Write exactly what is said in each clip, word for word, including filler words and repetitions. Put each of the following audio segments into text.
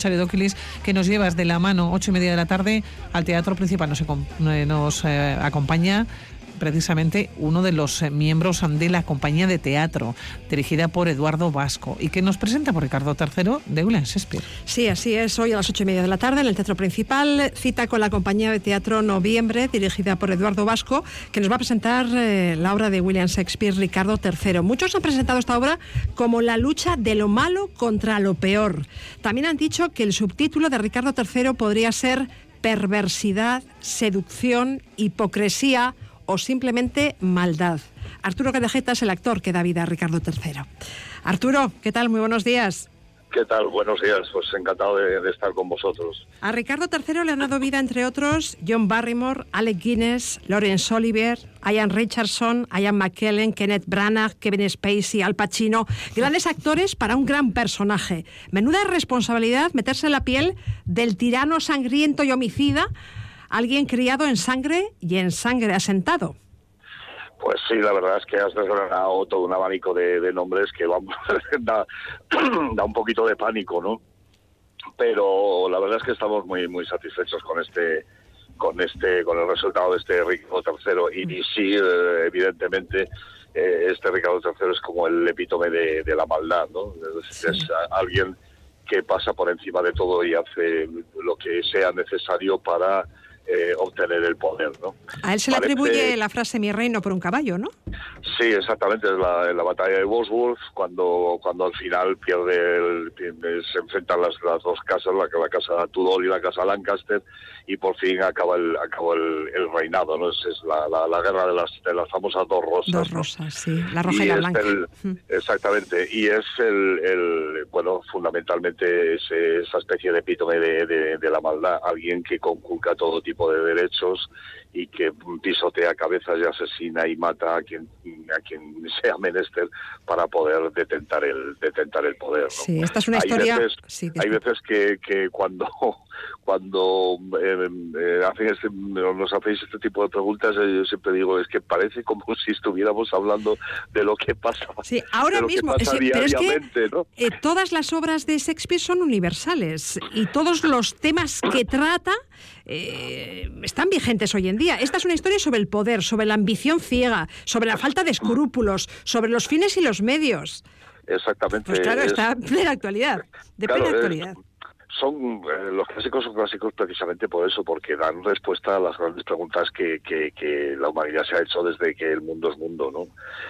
Charidóquilis, que nos llevas de la mano, ocho y media de la tarde, al Teatro Principal. Nos, nos eh, acompaña precisamente uno de los miembros de la compañía de teatro, dirigida por Eduardo Vasco, y que nos presenta por Ricardo tercero de William Shakespeare. Sí, así es, hoy a las ocho y media de la tarde en el Teatro Principal, cita con la compañía de teatro Noviembre, dirigida por Eduardo Vasco, que nos va a presentar eh, la obra de William Shakespeare, Ricardo tercero. Muchos han presentado esta obra como la lucha de lo malo contra lo peor. También han dicho que el subtítulo de Ricardo tercero podría ser perversidad, seducción, hipocresía o simplemente maldad. Arturo Cadejeta es el actor que da vida a Ricardo tercero. Arturo, ¿qué tal? Muy buenos días. ¿Qué tal? Buenos días, pues encantado de, de estar con vosotros. A Ricardo tercero le han dado vida, entre otros, John Barrymore, Alec Guinness, Laurence Olivier, Ian Richardson, Ian McKellen, Kenneth Branagh, Kevin Spacey, Al Pacino. Grandes actores para un gran personaje. Menuda responsabilidad meterse en la piel del tirano sangriento y homicida, alguien criado en sangre y en sangre asentado. Pues sí, la verdad es que has desgranado todo un abanico de, de nombres que vamos, da, da un poquito de pánico, ¿no? Pero la verdad es que estamos muy muy satisfechos con este con este con el resultado de este Ricardo tercero. Y, y sí, evidentemente, eh, este Ricardo tercero es como el epítome de, de la maldad, ¿no? Es, sí. es alguien que pasa por encima de todo y hace lo que sea necesario para Eh, obtener el poder, ¿no? A él se Parece... le atribuye la frase "mi reino por un caballo", ¿no? Sí, exactamente, es la, en la batalla de Bosworth, cuando cuando al final pierde, el, pierde se enfrentan las, las dos casas, la, la casa Tudor y la casa Lancaster, y por fin acaba el acaba el, el reinado, ¿no? Es, es la, la, la guerra de las de las famosas dos rosas. Dos rosas, ¿no? Sí, la roja y, y la blanca. El, exactamente, y es el, el bueno, fundamentalmente es esa especie de epítome de, de, de la maldad, alguien que conculca todo tipo de derechos y que pisotea cabezas y asesina y mata a quien a quien sea menester para poder detentar el detentar el poder, ¿no? Sí, esta es una hay historia. Veces, sí, que hay veces que, que cuando cuando eh, eh, hacen este, nos hacéis este tipo de preguntas, eh, yo siempre digo, es que parece como si estuviéramos hablando de lo que pasa. Sí, ahora de lo mismo, que pasa sí, pero es que ¿no? eh, todas las obras de Shakespeare son universales y todos los temas que trata eh, están vigentes hoy en día. Esta es una historia sobre el poder, sobre la ambición ciega, sobre la falta de escrúpulos, sobre los fines y los medios. Exactamente. Pues claro, es, está en plena actualidad, de claro, plena actualidad. Es, son eh, los clásicos son clásicos precisamente por eso, porque dan respuesta a las grandes preguntas que, que, que la humanidad se ha hecho desde que el mundo es mundo, ¿no?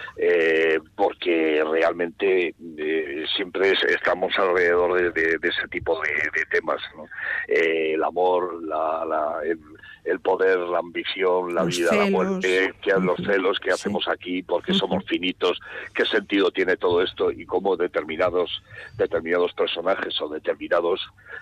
Eh, porque realmente eh, siempre es, estamos alrededor de, de, de ese tipo de, de temas, ¿no? Eh, el amor, la, la el, el poder, la ambición, la los vida, celos. la muerte, que, los celos que sí. hacemos aquí, porque uh-huh. somos finitos, qué sentido tiene todo esto y cómo determinados determinados personajes o determinados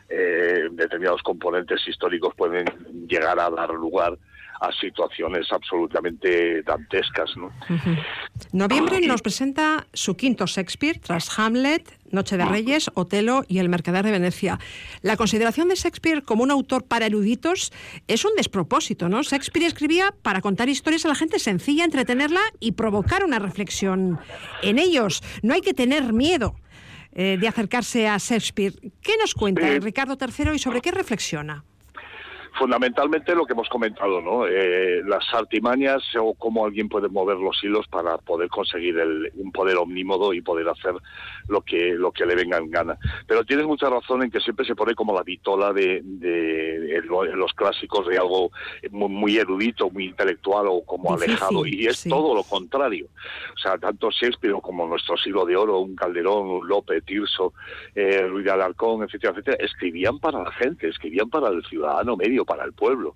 eh, determinados componentes históricos pueden llegar a dar lugar a situaciones absolutamente dantescas, ¿no? Uh-huh. Noviembre nos presenta su quinto Shakespeare, tras Hamlet, Noche de Reyes, Otelo y El Mercader de Venecia. La consideración de Shakespeare como un autor para eruditos es un despropósito, ¿no? Shakespeare escribía para contar historias a la gente sencilla, entretenerla y provocar una reflexión en ellos. No hay que tener miedo eh, de acercarse a Shakespeare. ¿Qué nos cuenta sí. Ricardo tercero y sobre qué reflexiona? Fundamentalmente lo que hemos comentado, ¿no? Eh, las artimañas o cómo alguien puede mover los hilos para poder conseguir el, un poder omnímodo y poder hacer lo que lo que le venga en gana. Pero tienes mucha razón en que siempre se pone como la vitola de, de, de los clásicos de algo muy, muy erudito, muy intelectual o como difícil, alejado. Y es sí. todo lo contrario. O sea, tanto Shakespeare como nuestro siglo de oro, un Calderón, un Lope, Tirso, eh, Ruiz de Alarcón, etcétera, etcétera, escribían para la gente, escribían para el ciudadano medio, para el pueblo,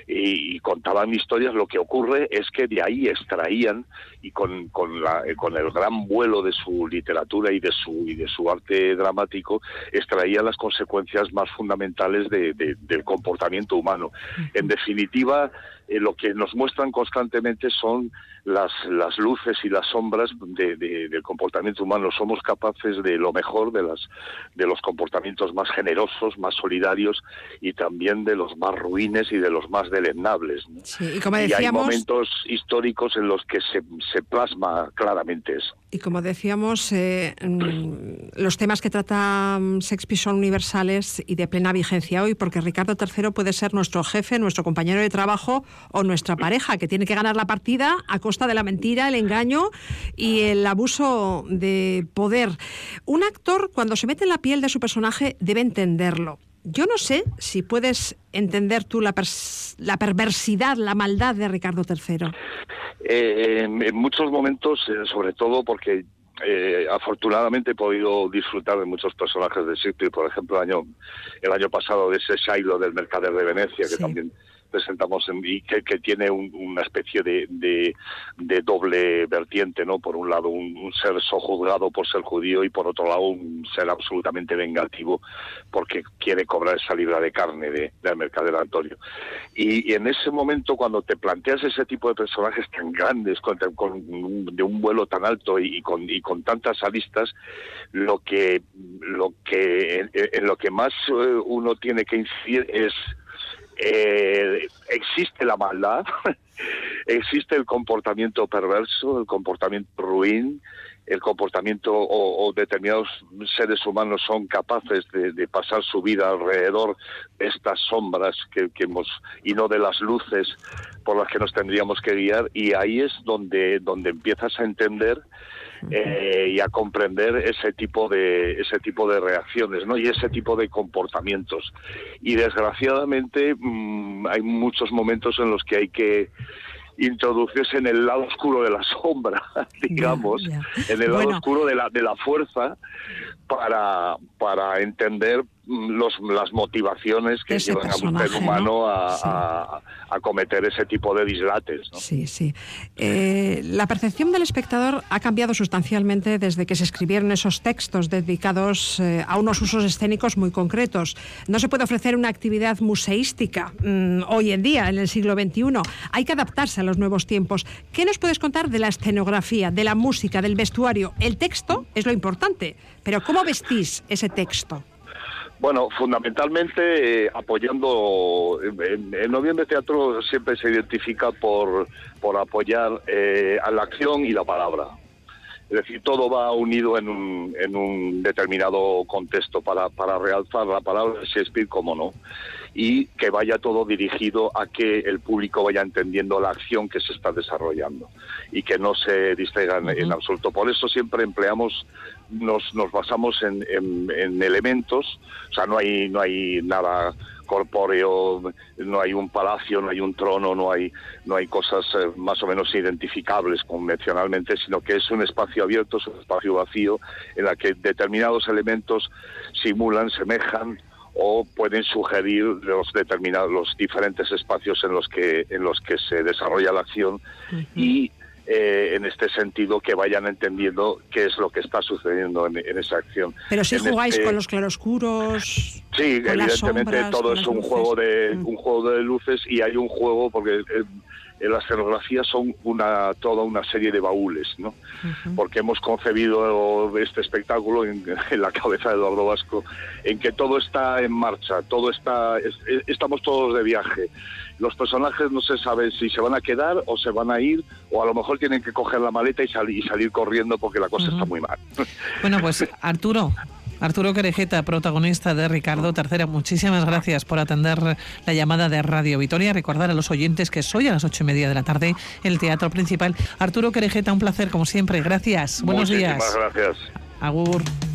y, y contaban historias. Lo que ocurre es que de ahí extraían, y con con, la, con el gran vuelo de su literatura y de su y de su arte dramático, extraían las consecuencias más fundamentales de, de, del comportamiento humano. En definitiva, eh, lo que nos muestran constantemente son las, las luces y las sombras de, de, del comportamiento humano. Somos capaces de lo mejor, de, las, de los comportamientos más generosos, más solidarios y también de los más ruines y de los más deleznables, ¿no? Sí, y como decíamos, y hay momentos históricos en los que se, se plasma claramente eso. Y como decíamos, eh, los temas que trata Shakespeare son universales y de plena vigencia hoy, porque Ricardo tercero puede ser nuestro jefe, nuestro compañero de trabajo o nuestra pareja, que tiene que ganar la partida a costa de la mentira, el engaño y el abuso de poder. Un actor, cuando se mete en la piel de su personaje, debe entenderlo. Yo no sé si puedes entender tú la, pers- la perversidad, la maldad de Ricardo tercero. Eh, en, en muchos momentos, eh, sobre todo porque eh, afortunadamente he podido disfrutar de muchos personajes de Shakespeare, por ejemplo, el año, el año pasado de ese Shiloh del Mercader de Venecia, que sí. también presentamos en, y que, que tiene un, una especie de, de, de doble vertiente, ¿no? Por un lado un, un ser sojuzgado por ser judío y por otro lado un ser absolutamente vengativo porque quiere cobrar esa libra de carne de, del mercader Antonio. Y, y en ese momento, cuando te planteas ese tipo de personajes tan grandes, con, con de un vuelo tan alto y, y con y con tantas aristas, lo que lo que en, en lo que más uno tiene que incidir es Eh, existe la maldad, existe el comportamiento perverso, el comportamiento ruin, el comportamiento o, o determinados seres humanos son capaces de, de pasar su vida alrededor de estas sombras que, que hemos y no de las luces por las que nos tendríamos que guiar, y ahí es donde donde empiezas a entender Eh, y a comprender ese tipo de ese tipo de reacciones, ¿no? Y ese tipo de comportamientos. Y desgraciadamente mmm, hay muchos momentos en los que hay que introducirse en el lado oscuro de la sombra, digamos, yeah, yeah. en el lado bueno. oscuro de la de la fuerza para para entender los, las motivaciones que ese llevan a un ser humano, ¿no? a, sí. a, a cometer ese tipo de dislates, ¿no? Sí, sí. Eh, la percepción del espectador ha cambiado sustancialmente desde que se escribieron esos textos dedicados eh, a unos usos escénicos muy concretos. No se puede ofrecer una actividad museística mmm, hoy en día, en el siglo veintiuno. Hay que adaptarse a los nuevos tiempos. ¿Qué nos puedes contar de la escenografía, de la música, del vestuario? El texto es lo importante, pero ¿cómo vestís ese texto? Bueno, fundamentalmente eh, apoyando, en, en Noviembre Teatro siempre se identifica por, por apoyar eh, a la acción y la palabra. Es decir, todo va unido en un, en un determinado contexto para, para realzar la palabra de Shakespeare, como no, y que vaya todo dirigido a que el público vaya entendiendo la acción que se está desarrollando y que no se distraigan uh-huh. en absoluto. Por eso siempre empleamos, nos, nos basamos en, en, en elementos, o sea, no hay, no hay nada corpóreo, no hay un palacio, no hay un trono, no hay no hay cosas eh, más o menos identificables convencionalmente, sino que es un espacio abierto, es un espacio vacío en la que determinados elementos simulan, semejan o pueden sugerir los determinados los diferentes espacios en los que en los que se desarrolla la acción uh-huh. y Eh, en este sentido que vayan entendiendo qué es lo que está sucediendo en, en esa acción. Pero si en jugáis este... con los claroscuros, sí, con evidentemente las sombras, todo es un luces. juego de mm. un juego de luces, y hay un juego porque eh, en la escenografía son una toda una serie de baúles, ¿no? Uh-huh. Porque hemos concebido este espectáculo en, en la cabeza de Eduardo Vasco, en que todo está en marcha, todo está es, estamos todos de viaje. Los personajes no se sabe si se van a quedar o se van a ir, o a lo mejor tienen que coger la maleta y, sal, y salir corriendo porque la cosa uh-huh. está muy mal. Bueno, pues Arturo, Arturo Querejeta, protagonista de Ricardo tercero, muchísimas gracias por atender la llamada de Radio Vitoria. Recordar a los oyentes que es hoy a las ocho y media de la tarde el Teatro Principal. Arturo Querejeta, un placer como siempre. Gracias. Buenos días. Muchísimas gracias. Agur.